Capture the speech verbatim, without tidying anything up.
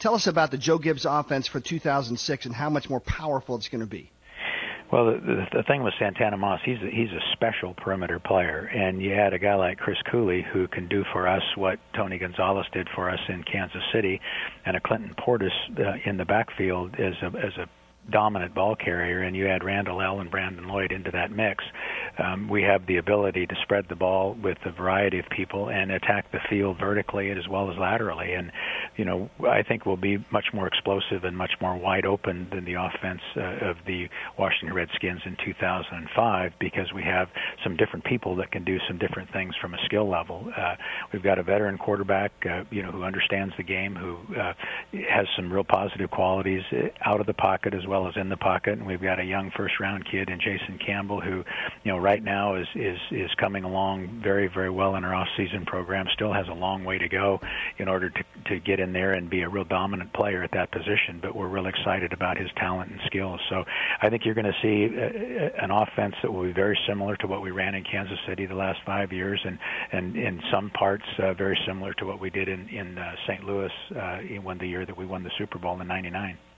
Tell us about the Joe Gibbs offense for two thousand six and how much more powerful it's going to be. Well, the, the, the thing with Santana Moss, he's a, he's a special perimeter player, and you add a guy like Chris Cooley who can do for us what Tony Gonzalez did for us in Kansas City, and a Clinton Portis uh, in the backfield as a as a dominant ball carrier, and you add Randall L. and Brandon Lloyd into that mix. Um, we have the ability to spread the ball with a variety of people and attack the field vertically as well as laterally. And, you know, I think we'll be much more explosive and much more wide open than the offense uh, of the Washington Redskins in two thousand five because we have some different people that can do some different things from a skill level. Uh, we've got a veteran quarterback, uh, you know, who understands the game, who uh, has some real positive qualities out of the pocket as well as in the pocket, and we've got a young first-round kid in Jason Campbell who, you know, right now is is is coming along very, very well in our off-season program. Still has a long way to go in order to to get in there and be a real dominant player at that position. But we're real excited about his talent and skills. So I think you're going to see a, an offense that will be very similar to what we ran in Kansas City the last five years, and and in some parts uh, very similar to what we did in in uh, Saint Louis uh, in one the year that we won the Super Bowl in ninety-nine.